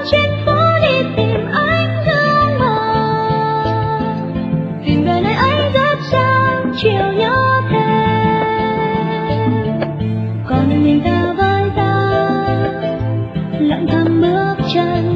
trên phố đi tìm anh gương màu, tìm đời này anh rất sáng chiều nhớ thêm. Còn mình ta với ta lặng thầm bước chân